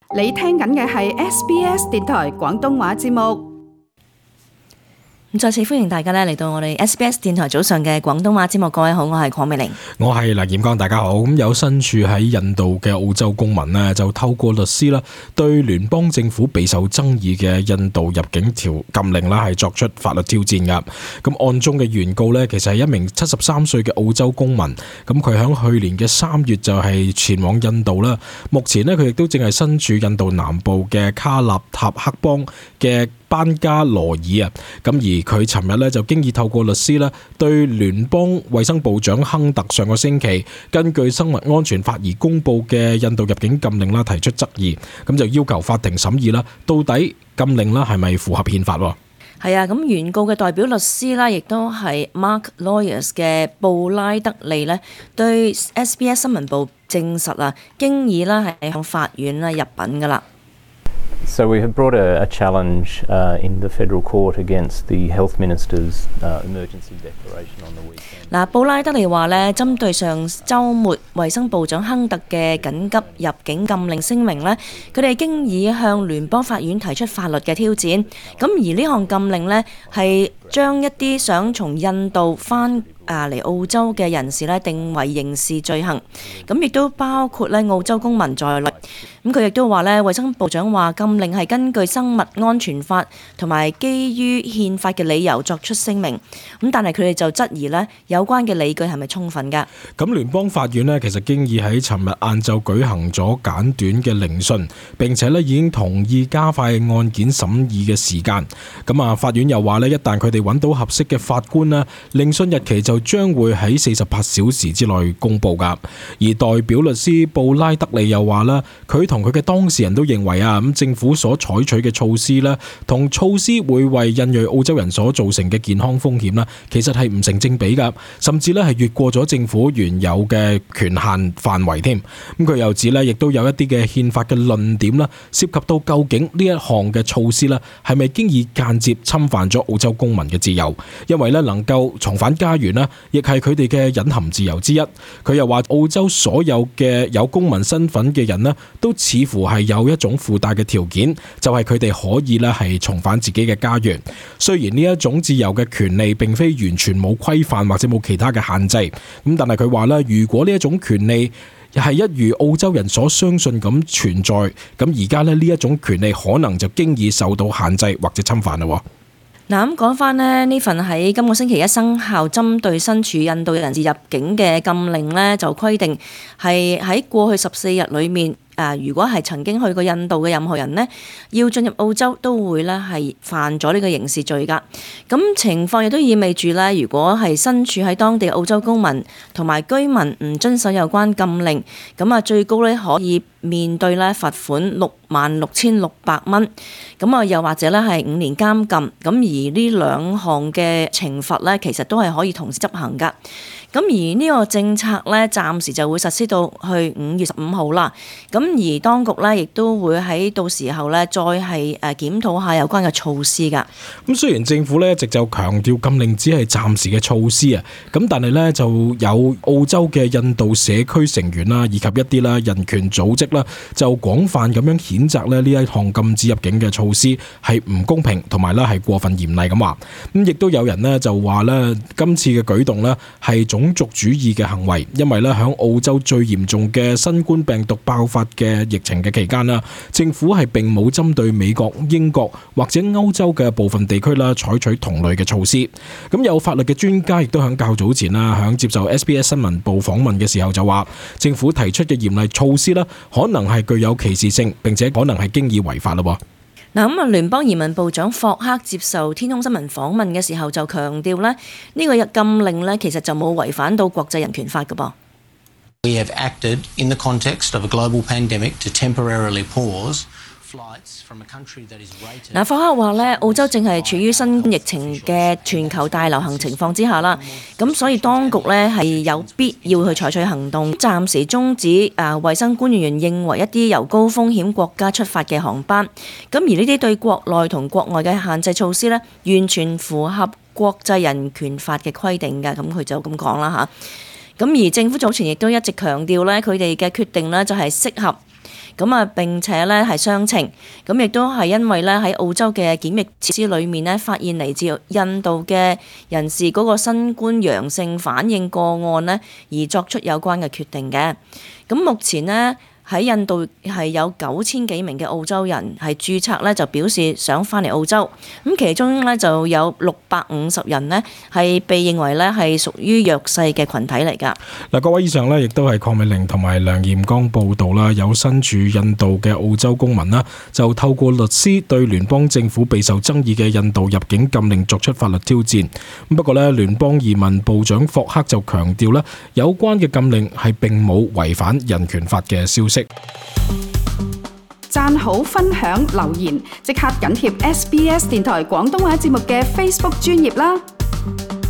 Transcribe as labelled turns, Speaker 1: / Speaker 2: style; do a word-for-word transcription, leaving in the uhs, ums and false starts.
Speaker 1: 你聽緊嘅係 S B S 電台廣東話節目。
Speaker 2: 再次歡迎大家咧嚟到我哋 S B S 電台早上嘅廣東話節目。各位好，我係鄺美玲，
Speaker 3: 我係黎劍剛，大家好。咁有身處喺印度嘅澳洲公民呢，就透過律師啦，對聯邦政府備受爭議嘅印度入境條禁令啦，係作出法律挑戰噶。咁案中嘅原告呢，其實係一名七十三歲嘅澳洲公民。咁佢喺去年嘅三月就係前往印度啦。目前呢，佢亦都正係身處印度南部嘅卡納塔克邦嘅班加羅爾啊，咁而佢尋日咧就經已透過律師咧，對聯邦衛生部長亨特上個星期根據生物安全法而公布嘅印度入境禁令啦提出質疑，咁就要求法庭審議啦，到底禁令啦係咪符合憲法？
Speaker 2: 係啊，咁原告嘅代表律師啦，亦都係 Mark Lawyers 嘅布拉德利咧，對 S B S 新聞部證實啊，經已啦係向法院啦入稟噶啦。
Speaker 4: So we have brought a, a challenge uh, in the federal court against the health minister's uh, emergency declaration on the weekend.
Speaker 2: 嗱，布拉德利話咧，針對上週末衛生部長亨特嘅緊急入境禁令聲明咧，佢哋經已向聯邦法院提出法律嘅挑戰。咁而呢項禁令咧，係將一啲想從印度翻啊嚟澳洲嘅人士咧定為刑事罪行，咁亦都包括咧澳洲公民在內。咁佢亦都話咧，衛生部長話禁令係根據生物安全法同埋基於憲法嘅理由作出聲明。咁但係佢哋就質疑咧有關嘅理據係咪充分㗎？
Speaker 3: 咁聯邦法院呢，其實經已喺尋日晏晝舉行咗簡短嘅聆訊，並且咧已經同意加快案件審議嘅時間。咁啊，法院又話咧，一旦佢哋揾到合適嘅法官啦，聆訊日期就將會喺四十八小時之內公佈㗎。而代表律師布拉德利又話啦，佢同佢嘅當事人都認為啊，咁政府所採取嘅措施咧，同措施會為印裔澳洲人所造成嘅健康風險啦，其實係唔成正比㗎，甚至咧係越過咗政府原有嘅權限範圍添。咁佢又指咧，亦都有一啲嘅憲法嘅論點啦，涉及到究竟呢一項嘅措施咧，係咪經已間接侵犯咗澳洲公民嘅自由？因為咧能夠重返家園啦，亦係佢哋嘅隱含自由之一。佢又話澳洲所有嘅有公民身份嘅人咧，都似乎係有一種附帶嘅條件，就係佢哋可以咧係重返自己嘅家園。雖然呢一種自由嘅權利並非完全冇規範或者冇其他嘅限制，咁但係佢話咧，如果呢一種權利係一如澳洲人所相信咁存在，咁而家咧呢一種權利可能就經已受到限制或者侵犯啦。
Speaker 2: 嗱，咁講翻咧，呢份喺今個星期一生效針對身處印度人士入境嘅禁令呢，就規定係喺過去十四日裏面，誒，如果係曾經去過印度嘅任何人呢，要進入澳洲都會咧係犯咗呢個刑事罪㗎。咁情況亦都意味住咧，如果係身處喺當地澳洲公民同埋居民唔遵守有關禁令，咁啊最高咧可以面對咧罰款六萬六千六百蚊，咁啊又或者咧係五年監禁。咁而呢兩項嘅懲罰咧，其實都係可以同時執行㗎。咁而呢個政策咧，暫時就會實施到去五月十五號啦。咁而當局咧，亦都會喺到時候咧，再係誒檢討下有關嘅措施㗎。
Speaker 3: 咁雖然政府咧一直就強調禁令只係暫時嘅措施啊，咁但係咧就有澳洲嘅印度社區成員啦，以及一啲啦人權組織啦，就廣泛咁樣譴責咧呢一項禁止入境嘅措施係唔公平，同埋咧係過分嚴厲咁話。咁亦都有人呢就話咧，今次嘅舉動咧係種族主義嘅行為，因為咧喺澳洲最嚴重嘅新冠病毒爆發嘅疫情嘅期間啦，政府係並冇針對美國、英國或者歐洲嘅部分地區啦採取同類嘅措施。咁有法律嘅專家亦都喺較早前啦，喺接受 S B S 新聞部訪問嘅時候就話，政府提出嘅嚴厲措施啦，可能係具有歧視性，並且可能係經已違法啦。
Speaker 2: 嗱，咁啊，聯邦移民部長霍克接受天空新聞訪問嘅時候就強調咧，呢個禁令咧其實就冇違反到國際人權法㗎噃。
Speaker 5: We have acted in the context of a global pandemic to temporarily pause flights from a country that is rated。
Speaker 2: 嗱，霍克話咧，澳洲正係處於新冠疫情嘅全球大流行情況之下啦，咁所以當局咧係有必要去採取行動，暫時終止誒衛生官員認為一啲由高風險國家出發嘅航班。咁而呢啲對國內同國外嘅限制措施咧，完全符合國際人權法嘅規定㗎。咁佢就咁講啦嚇。咁而政府早前亦都一直強調咧，佢哋嘅決定咧就係適合。 咁啊並且咧係雙程，咁亦都係因為咧喺澳洲嘅檢疫設施裏面咧發現嚟自印度嘅人士嗰個新冠陽性反應個案咧，而作出有關嘅決定嘅。咁目前呢，喺印度係有九千幾名嘅澳洲人係註冊咧，就表示想翻嚟澳洲。咁其中咧就有六百五十人呢係被認為咧係屬於弱勢嘅群體嚟㗎。
Speaker 3: 嗱，各位以上呢亦都係鄺美玲同埋梁艷剛報道啦。有身處印度嘅澳洲公民啦，就透過律師對聯邦政府備受爭議嘅印度入境禁令作出法律挑戰。不過呢，聯邦移民部長霍克就強調咧，有關嘅禁令係並冇違反人權法嘅消息。
Speaker 1: 讚好、分享、留言，即刻緊貼 S B S 電台廣東話節目嘅 Facebook 專頁啦！